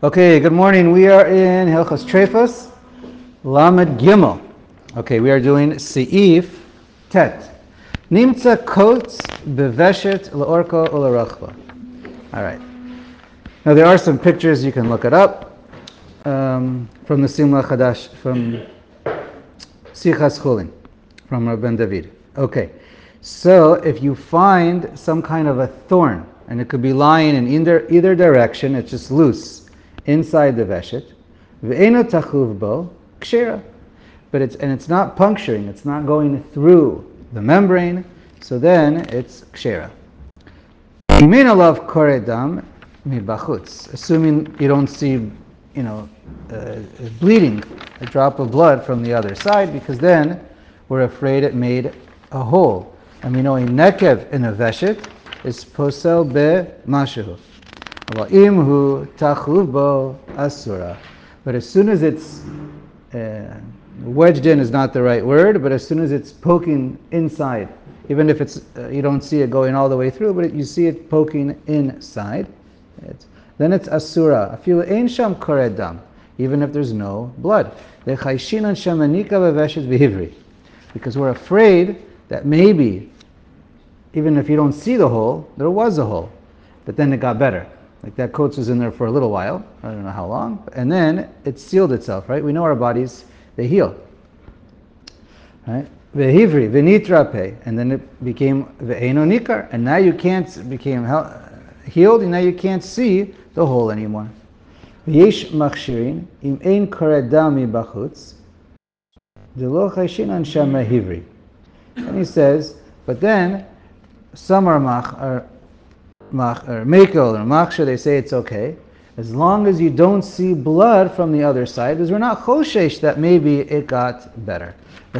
Okay, good morning. We are in Hilchos Trefos, Lamed Gimel. Okay, we are doing Seif Tet. Nimtza Kotz Beveshet L'Orko U'Larachva. All right. Now there are some pictures, you can look it up, from the Simla Chadash, from Sichas Chulin, from Rabban David. Okay, so if you find some kind of a thorn, and it could be lying in either direction, it's just loose, inside the veshet, ve'eno tachuv bo, kshera. But it's not puncturing, it's not going through the membrane, so then it's kshera. Imin alav koredam mibachutz, assuming you don't see, bleeding, a drop of blood from the other side, because then we're afraid it made a hole. And we know a nekev in a veshet is posel be mashu. Imhu tachuv bo asura. But as soon as it's wedged in is not the right word, but as soon as it's poking inside, even if it's you don't see it going all the way through, but you see it poking inside, then it's asura. Afilu ein sham koredam, even if there's no blood. Because we're afraid that maybe, even if you don't see the hole, there was a hole, but then it got better. Like that coat was in there for a little while, I don't know how long, and then it sealed itself, right? We know our bodies, they heal. Right? Vehivri, venitrape, and then it became ve'eno nikar, and now you can't, became healed, and now you can't see the hole anymore. V'yesh machshirin, im ein koredam mibachutz, delo chayshinan shama hivri. And he says, but then, some are mekel or machsha, they say it's okay, as long as you don't see blood from the other side, because we're not choshesh that maybe it got better.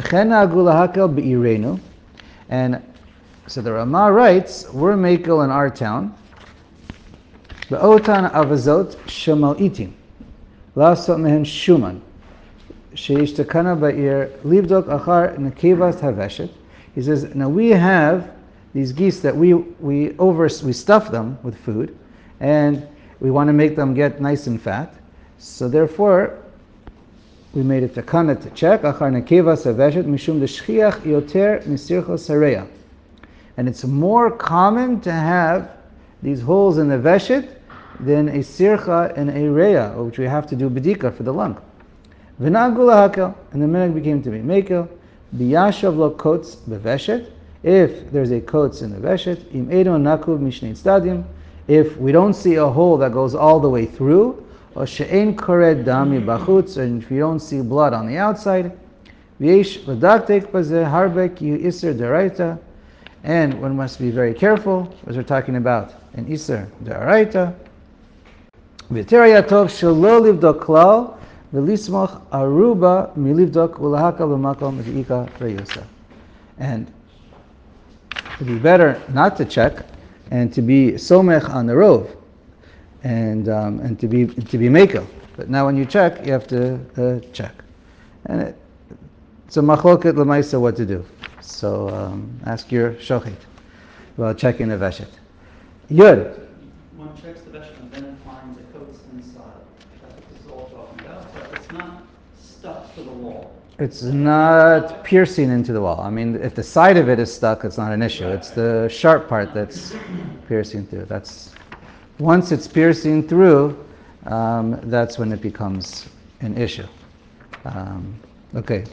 And so the Ramah writes, we're mekel in our town, Be'otan avazot shemal itim, lasot mehen shuman, sheishtakana ba'ir, livdok achar nekevas haveshet. He says, now we have these geese that we stuff them with food, and we want to make them get nice and fat. So therefore, we made a takana to check. Achar nekeva saveshet mishum deshchiach yoter misirchos sareya. And it's more common to have these holes in the veshet than a sircha and a reya, which we have to do bedika for the lung. V'nagula hakel, and the minhag became to be mekel. Biyashav lo kotz beveshet. If there's a kotz in the veshet, im edo nakuv mishnei tzdadim, if we don't see a hole that goes all the way through, or she'en kored dami bachutz, and if you don't see blood on the outside, v'yesh l'daktek bazeh harbek yu iser deraita, and one must be very careful, as we're talking about an iser deraita. V'teraya tov shelo livdok klal, v'lismoch aruba milivdok ulahaka b'makom v'ika reyusa. And it'd be better not to check, and to be somech on the rov, and to be mekel. But now when you check, you have to check, and it's a machloket l'maisa what to do. So ask your shochet about checking the veshet. Yud. One checks the veshet and then it finds a coats inside. That's what this is all talking about. So it's not stuck to the wall. It's not piercing into the wall. I mean, if the side of it is stuck, it's not an issue. It's the sharp part that's piercing through. Once it's piercing through, that's when it becomes an issue. Okay.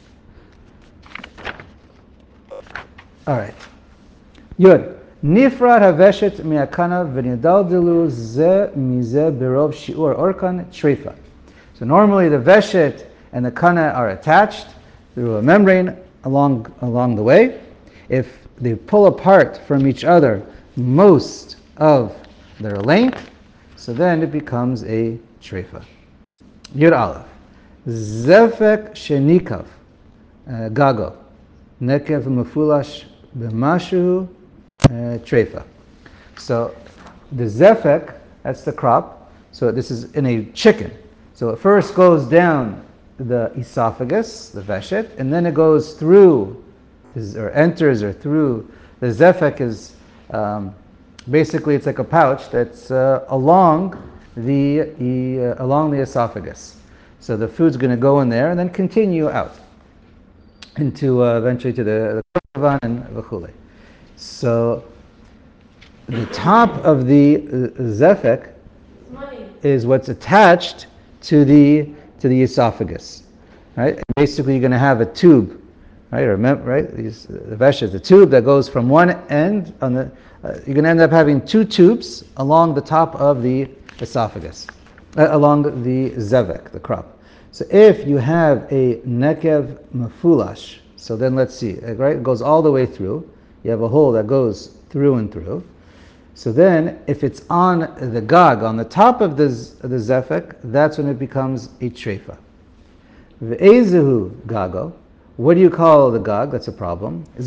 All right. Yud. Nifrat haveshet miakana v'nidaldilu ze mize berov shiur orkan shrifa. So normally the veshet and the kana are attached through a membrane along the way. If they pull apart from each other most of their length, so then it becomes a treifa. Yud Aleph. Zefek shenikav gago nekev mefulash b'mashu treifa. So the zefek, that's the crop. So this is in a chicken. So it first goes down the esophagus, the veshet, and then it goes through, or enters or through. The zefek is basically it's like a pouch that's along along the esophagus. So the food's going to go in there and then continue out into eventually to the korban and v'chule. So the top of the zefek is what's attached to the esophagus, right? And basically, you're going to have a tube, right? Remember, right? The vesh is the tube that goes from one end on the. You're going to end up having two tubes along the top of the esophagus, along the zevek, the crop. So if you have a nekev mafulash, so then let's see, right? It goes all the way through. You have a hole that goes through and through. So then, if it's on the gag, on the top of the zefek, that's when it becomes a treifa. Ve'ezehu gago. What do you call the gag? That's a problem. It's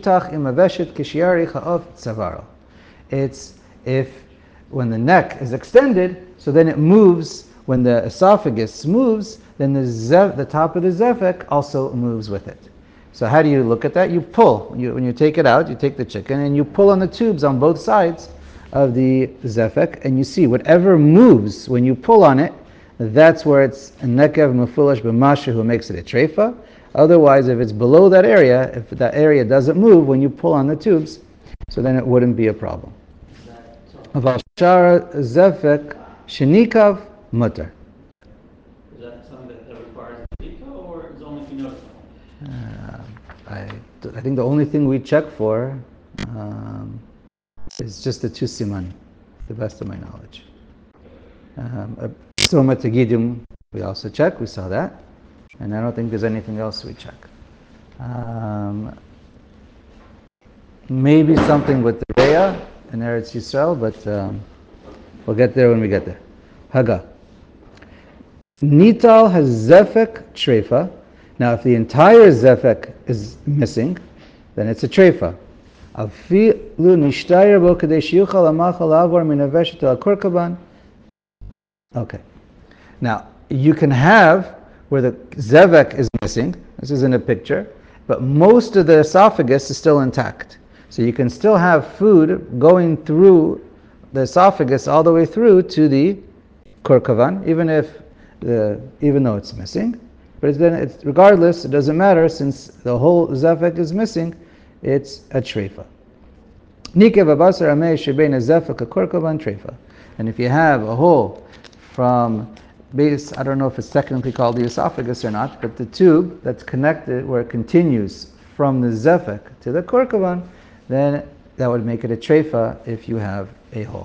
if when the neck is extended, so then it moves. When the esophagus moves, then the top of the zefek also moves with it. So how do you look at that? You pull. When you take it out, you take the chicken and you pull on the tubes on both sides of the zefek, and you see whatever moves when you pull on it, that's where it's a nekev mefulash b'masha who makes it a treifa. Otherwise, if it's below that area, if that area doesn't move when you pull on the tubes, so then it wouldn't be a problem. Aval shara zefek shenikav mutter. Is that something that requires a bika, or is only if you notice something? I think the only thing we check for is just the two siman, to the best of my knowledge. Soma Tegidim, we also check, we saw that. And I don't think there's anything else we check. Maybe something with the Reya in Eretz Yisrael, but we'll get there when we get there. Haga. Nital has zefek treifa. Now, if the entire zefek is missing, then it's a treifa. Okay. Now, you can have where the zevek is missing. This is in a picture, but most of the esophagus is still intact. So you can still have food going through the esophagus all the way through to the korkavan, even though it's missing. But then, regardless, it doesn't matter since the whole zefek is missing. It's a treifa. Nikev abasar amei shebein zefek a korkavan treifa. And if you have a hole from base, I don't know if it's technically called the esophagus or not, but the tube that's connected where it continues from the zefek to the korkavan, then that would make it a treifa if you have a hole.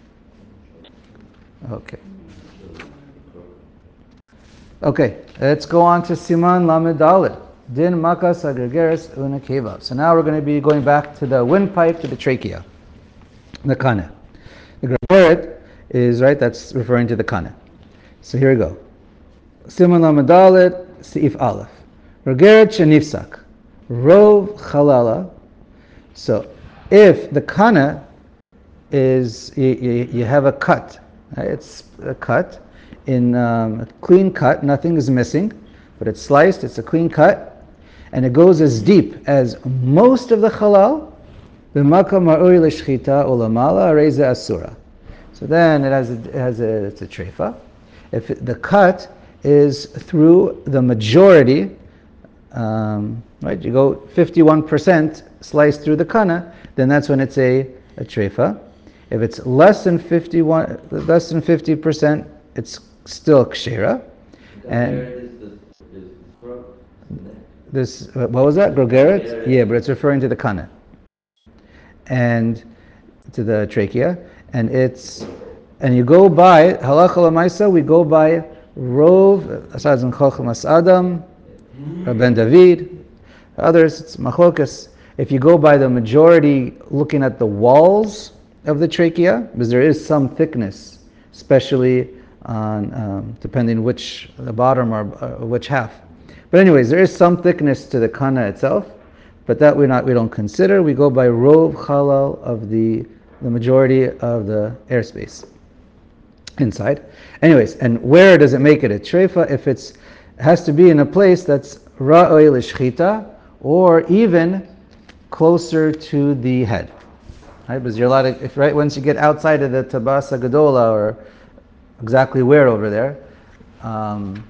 Okay, let's go on to Siman Lamed Dalet. Din makas agregeres unakeva. So now we're going to be going back to the windpipe, to the trachea, the kana. The gregeret is, right, that's referring to the kana. So here we go. Siman Lamed Dalet, Seif Aleph. Gregeret shenifsak. Rov chalala. So if the kana is, you have a cut, right? It's a cut, in a clean cut, nothing is missing, but it's sliced, it's a clean cut, and it goes as deep as most of the halal, asura. So then it's a treifa. If the cut is through the majority, right, you go 51% sliced through the kana, then that's when it's a treifa. If it's less than 50%, it's still kshera. And this, what was that? Grogeret? Yeah, but it's referring to the kana and to the trachea. And you go by halacha l'maisa. We go by Rov Asad Chochmas Adam, Rabben David, others. It's machlokas. If you go by the majority, looking at the walls of the trachea, because there is some thickness, especially on depending which the bottom or which half. But anyways, there is some thickness to the kana itself, but that we don't consider. We go by rov halal of the majority of the airspace inside. Anyways, and where does it make it a treifa? If it has to be in a place that's ra'oi l'shchita, or even closer to the head. Right? Because you're allowed to, right, once you get outside of the tabasa gadola, or exactly where over there. Um,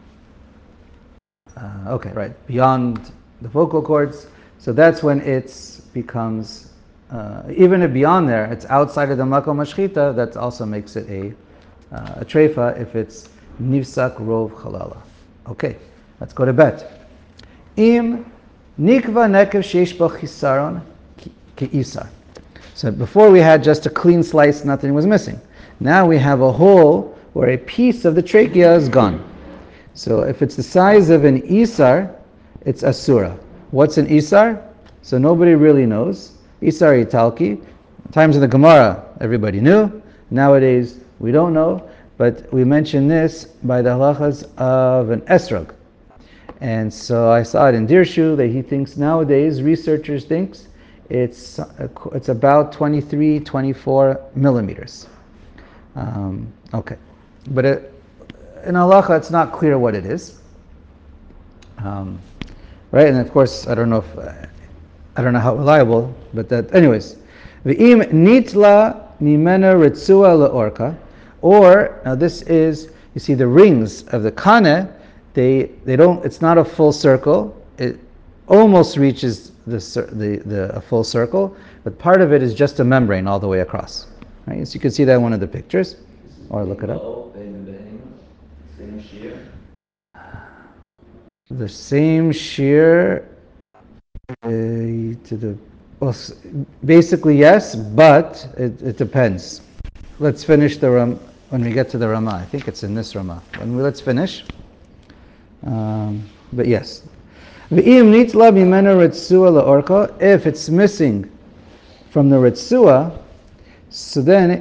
okay, right, beyond the vocal cords. So that's when it becomes, even if beyond there, it's outside of the makom mashchita, that also makes it a treifa if it's nivsak rov chalala. Okay, let's go to bet. Im nikva nekev sheish bo chisaron ki'isar. So before we had just a clean slice, nothing was missing. Now we have a hole where a piece of the trachea is gone. So if it's the size of an isar, it's asura. What's an isar? So nobody really knows. Isar italki. Times in the Gemara, everybody knew. Nowadays, we don't know. But we mention this by the halachas of an esrog. And so I saw it in Dirshu that he thinks nowadays, researchers thinks it's about 23, 24 millimeters. Okay. But in halacha, it's not clear what it is. Right? And of course, I don't know how reliable, but that, anyways. V'im nitla mimena ritzua leorka. Or, now this is, you see the rings of the kane, they don't, it's not a full circle. It almost reaches a full circle, but part of it is just a membrane all the way across. Right? So you can see that in one of the pictures, or look it up. The same shear to the, well, basically yes, but it depends. Let's finish the Ram when we get to the Rama. I think it's in this Rama. Let's finish. But yes. If it's missing from the ritzua, so then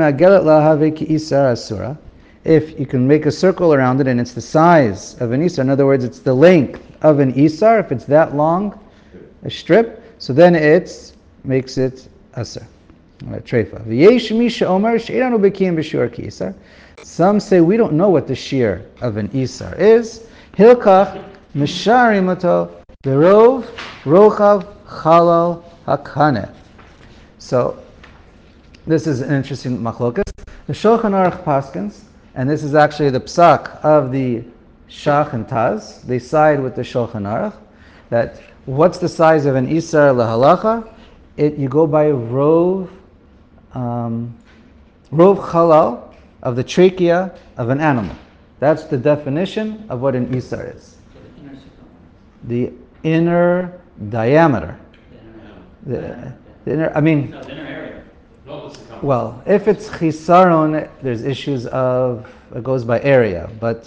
if you can make a circle around it and it's the size of an isar, in other words, it's the length of an isar, if it's that long, a strip, so then it makes it asar. Treifa. Some say we don't know what the shear of an isar is. Hilkach misharimoto berov rochav chalal hakane. So this is an interesting machlokas. The Shulchan Aruch paskins, and this is actually the psak of the Shach and Taz. They side with the Shulchan Aruch that what's the size of an isar lahalacha? You go by rov chalal of the trachea of an animal. That's the definition of what an isar is. The inner diameter. The inner, I mean, No, the inner area. well, if it's chisaron, there's issues of, it goes by area, but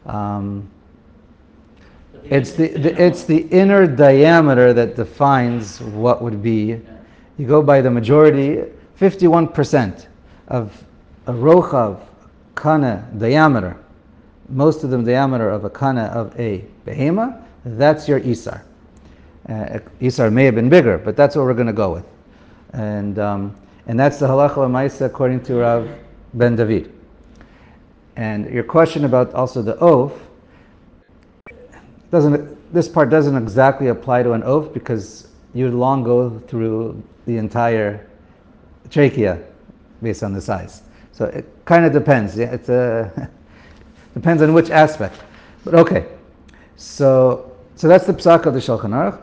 it's the inner diameter that defines what would be. You go by the majority, 51% of a rochav kana diameter, most of the diameter of a kana of a behema, that's your isar. Isar may have been bigger, but that's what we're going to go with. And that's the halacha l'maisa according to Rav Ben David. And your question about also the oaf, this part doesn't exactly apply to an oaf because you'd long go through the entire trachea based on the size. So it kind of depends. Yeah, it depends on which aspect. But okay, so that's the psak of the Shulchan Aruch.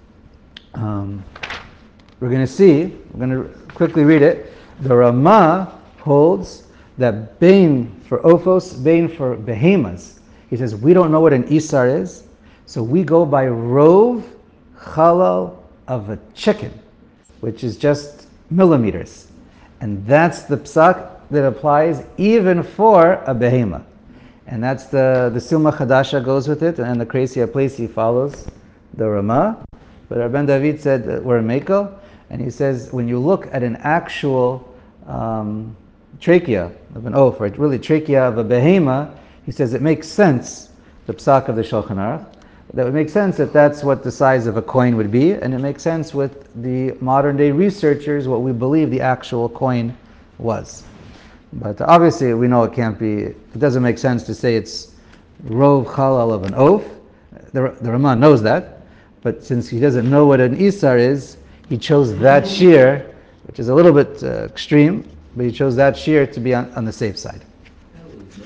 We're going to quickly read it. The Rama holds that bain for ophos, bain for behemas. He says we don't know what an isar is, so we go by rov chalal of a chicken, which is just millimeters, and that's the psak that applies even for a behema, and that's the Silma Chadasha goes with it, and the Kresia Plesi follows the Rama. But Rabban David said that we're a mekel, and he says when you look at an actual trachea of an oaf, or really trachea of a behema, he says it makes sense, the psak of the Shulchan Aruch, that would make sense that that's what the size of a coin would be, and it makes sense with the modern day researchers what we believe the actual coin was. But obviously we know it can't be, it doesn't make sense to say it's rov chalal of an oaf. The Rama knows that, but since he doesn't know what an isar is, he chose that shear, which is a little bit extreme, but he chose that shear to be on the safe side. That would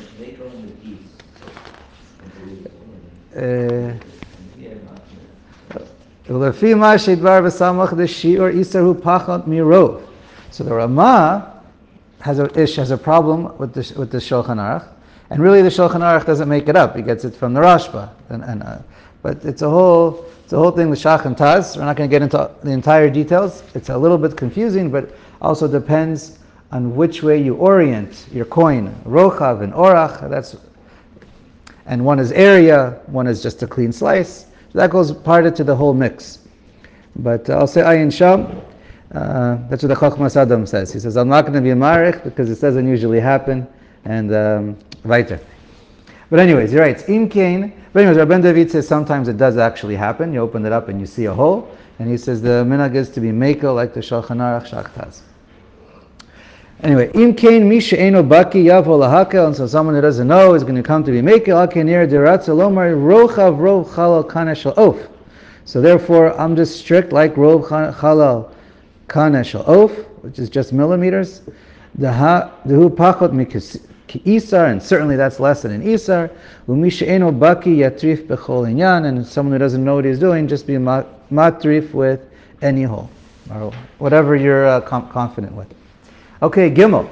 Ulefi ma sheidvar v'samach d'shiur isaru pachot mirov. So the Ramah has a problem with the Shulchan Aruch, and really the Shulchan Aruch doesn't make it up. He gets it from the Rashba, but it's a whole thing with Shach and Taz. We're not going to get into the entire details. It's a little bit confusing, but also depends on which way you orient your coin, rochav and orach. And one is area, one is just a clean slice. So that goes part to the whole mix. But I'll say ayin sham. That's what the Chochmas Adam says. He says, I'm not going to be a marich because it doesn't usually happen, and weiter. But anyways, he writes, Im Kain. But anyways, Rabban David says sometimes it does actually happen. You open it up and you see a hole. And he says the minhag is to be mekel like the Shulchan Aruch Shach Taz. Anyway, Im Kain mi she'eno baki yavo lahakel. And so someone who doesn't know is going to come to be mekel. Akenir diratza lomar rochav rov chalal kana shel of. So therefore, I'm just strict like rov chalal kana shel of, which is just millimeters. Dehu pachot Isar, and certainly that's less than an Isar. Umishe'eno baki yatrif bechol inyan, and someone who doesn't know what he's doing, just be matrif with any hole, or whatever you're confident with. Okay, Gimel.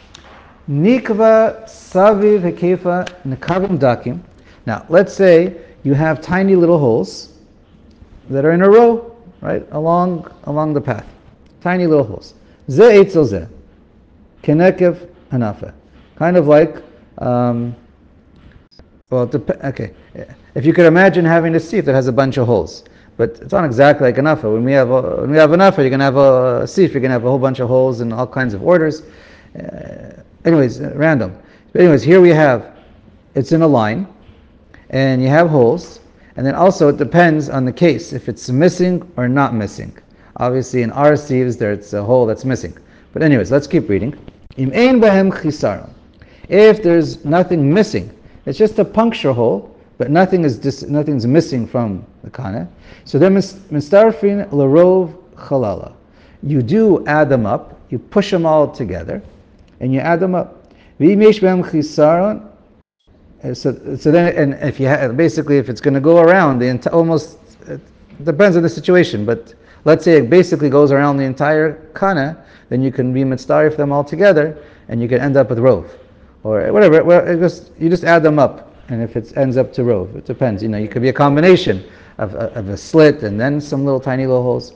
Nikva saviv hekefa nekavim dakim. Now, let's say you have tiny little holes that are in a row, right, along the path. Tiny little holes. Ze eitzel ze. Kenekev hanafa. Kind of like, okay, if you could imagine having a sieve that has a bunch of holes, but it's not exactly like an afa. When we have an afa, you're going to have a sieve, you're going to have a whole bunch of holes in all kinds of orders. Random. But anyways, here we have, it's in a line, and you have holes, and then also it depends on the case, if it's missing or not missing. Obviously in our sieves, there's a hole that's missing. But anyways, let's keep reading. Im ein bahem chisaron. If there's nothing missing, it's just a puncture hole, but nothing's missing from the kana. So then mistarfin larov chalala. You do add them up, you push them all together, and you add them up. V'yimesh b'hem chisaron. So then, and if you basically, if it's going to go around it depends on the situation, but let's say it basically goes around the entire kana, then you can be mitzdarif them all together, and you can end up with rov, or whatever. Well, you just add them up, and if it ends up to rov, it depends. You could be a combination of a slit and then some tiny little holes.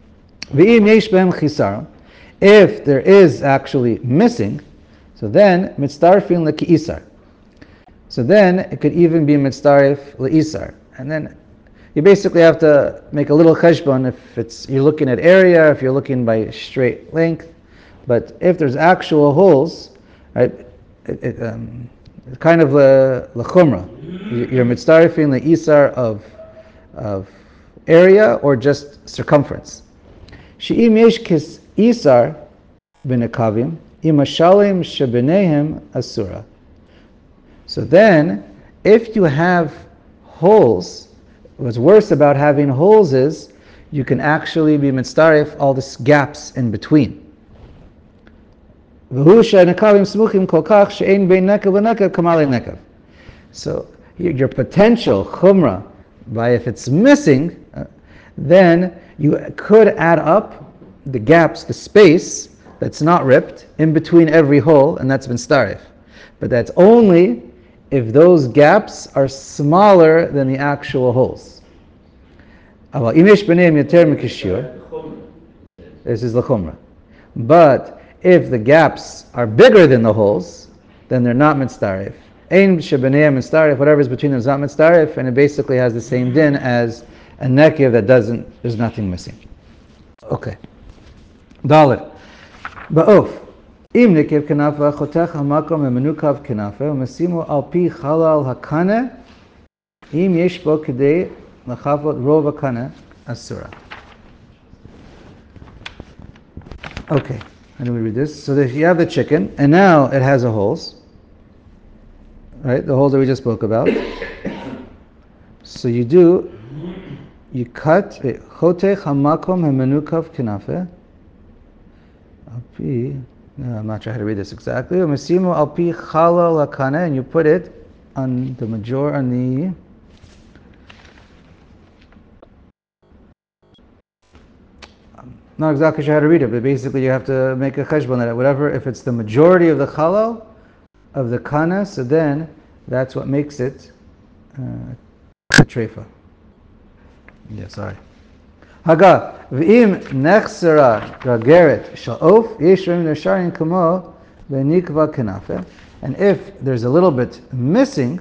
If there is actually missing, so then mitzdarfin lekiisar. So then it could even be mitzdarif leisar, and then you basically have to make a little cheshbon if you're looking at area, if you're looking by straight length. But if there's actual holes, right, it's kind of l'chumra. You're mitzdarifin leisar of area or just circumference. She'im yesh kis isar b'nekavim imashalim shebenehem asura. So then, if you have holes, what's worse about having holes is you can actually be mitzdarif all these gaps in between. So your potential chumrah, by if it's missing, then you could add up the gaps, the space that's not ripped in between every hole, and that's been starif. But that's only if those gaps are smaller than the actual holes. This is the chumrah. But if the gaps are bigger than the holes, then they're not mitzdarif. Ein shebeneim mitzdarif, whatever is between them is not mitzdarif, and it basically has the same din as a nekev that there's nothing missing. Okay. Dalet. Ba'of. Im nekev kenafa chotech hamakom emenukav kenafa umesimu al pi chalal hakane im yesh bo kedei lachavot rov hakane asura. Okay. How do we read this? So you have the chicken, and now it has holes, right? The holes that we just spoke about. So you cut chotech hamakom hamenukav kenafe. I'm not sure how to read this exactly. Umesimu al pi chalal hakane, and you put it on the Not exactly sure how to read it, but basically you have to make a cheshbon that whatever, if it's the majority of the chalal of the kana, so then that's what makes it a treifa. Yeah, sorry. Haga, v'im nechsera rageret sha'of, yesh rim nesharin kamo v'nikva kenafe. And if there's a little bit missing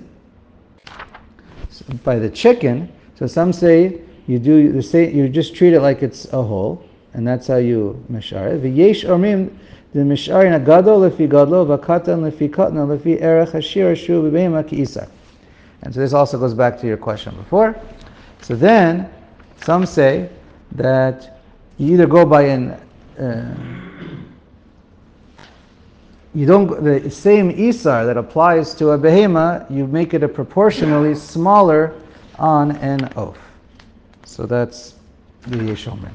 by the chicken, so some say you just treat it like it's a whole, and that's how you mishar it. V'yesh omrim the misharin agadol lefi gadlo v'katan lefi katna lefi erech hashir shu v'beima ki isar. And so this also goes back to your question before. So then some say that you either go by you don't, the same isar that applies to a behema, you make it a proportionally smaller on an oaf. So that's the Yeshomrim.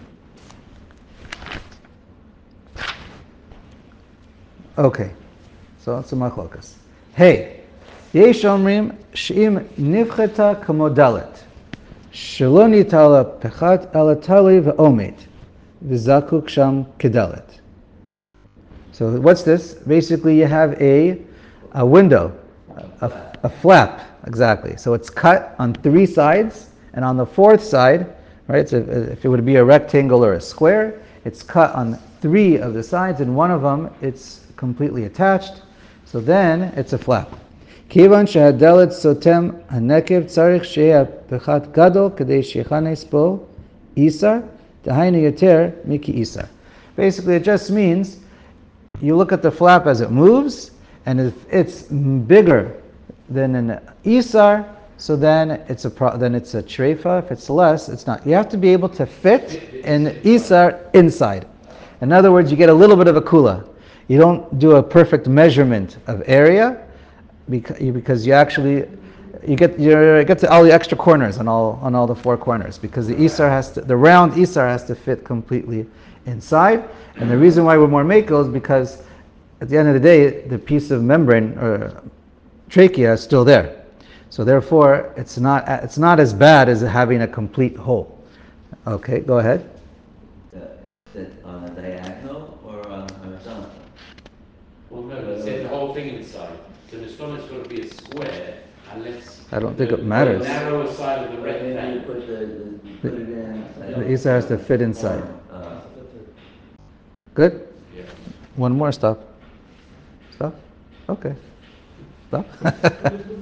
Okay, so that's a machlokas. Hey, Yeshomrim she'im nivcheta kamodalet. Shaloni tala pechat alatali v'omet v'zakuk sham kedalet. So what's this? Basically, you have a window, a flap, exactly. So it's cut on 3 sides, and on the 4th side, right? So if it would be a rectangle or a square, it's cut on 3 of the sides, and one of them it's completely attached. So then it's a flap. Kivan shehadelet sotem hanekev tzarich sheya pechat gadol kadei shechanes bo isar dahaynu yoter miki isar. Basically, it just means you look at the flap as it moves, and if it's bigger than an isar, so then it's a treifa. If it's less, it's not. You have to be able to fit an isar inside. In other words, you get a little bit of a kula. You don't do a perfect measurement of area because you actually you get to all the extra corners on all the 4 corners, because the round isar has to fit completely inside. And the reason why we're more mako is because at the end of the day, the piece of membrane or trachea is still there. So therefore, it's not as bad as having a complete hole. Okay, go ahead. Is it on a diagonal or on horizontal? Well, no, he said the whole thing inside. So the stomach's got to be a square, unless I don't think it matters. the narrower side of the Then you rectangle. put put it in. The isar has to fit inside. Good? Yeah. One more, stop. Stop? Okay. Stop?